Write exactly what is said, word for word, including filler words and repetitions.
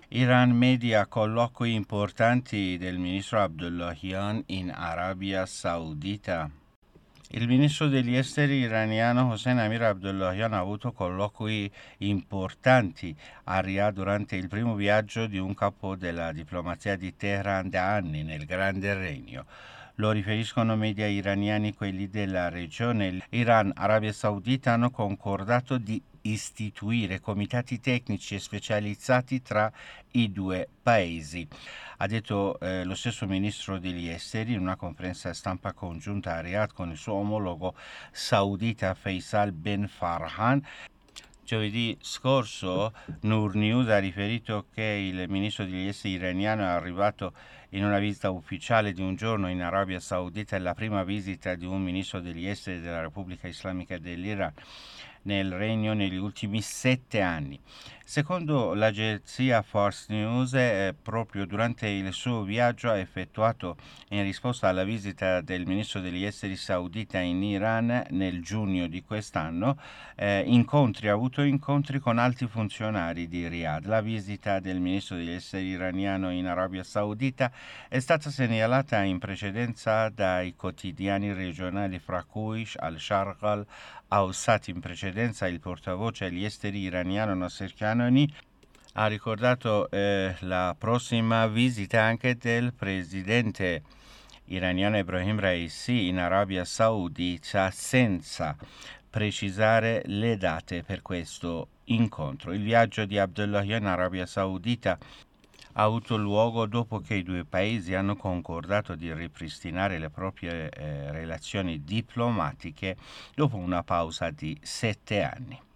Iran media colloqui importanti del ministro Abdullahian in Arabia Saudita. Il ministro degli esteri iraniano Hossein Amir Abdullahian ha avuto colloqui importanti a Riyadh durante il primo viaggio di un capo della diplomazia di Teheran da anni nel Grande Regno. Lo riferiscono media iraniani, quelli della regione. Iran, Arabia Saudita hanno concordato di istituire comitati tecnici e specializzati tra i due paesi. Ha detto eh, lo stesso ministro degli esteri in una conferenza stampa congiunta a Riyadh con il suo omologo saudita Faisal Ben Farhan. Giovedì scorso Noor News ha riferito che il ministro degli esteri iraniano è arrivato in una visita ufficiale di un giorno in Arabia Saudita, è la prima visita di un ministro degli esteri della Repubblica Islamica dell'Iran nel regno negli ultimi sette anni. Secondo l'agenzia Fars News, eh, proprio durante il suo viaggio ha effettuato, in risposta alla visita del ministro degli esteri saudita in Iran nel giugno di quest'anno, eh, incontri, ha avuto incontri con alti funzionari di Riyadh. La visita del ministro degli esteri iraniano in Arabia Saudita è stata segnalata in precedenza dai quotidiani regionali, fra cui Al-Sharq Al-Awsat. In precedenza il portavoce agli esteri iraniano Nasser Kanani ha ricordato eh, la prossima visita anche del presidente iraniano Ebrahim Raisi in Arabia Saudita, senza precisare le date per questo incontro. Il viaggio di Abdullahian in Arabia Saudita ha avuto luogo dopo che i due paesi hanno concordato di ripristinare le proprie eh, relazioni diplomatiche dopo una pausa di sette anni.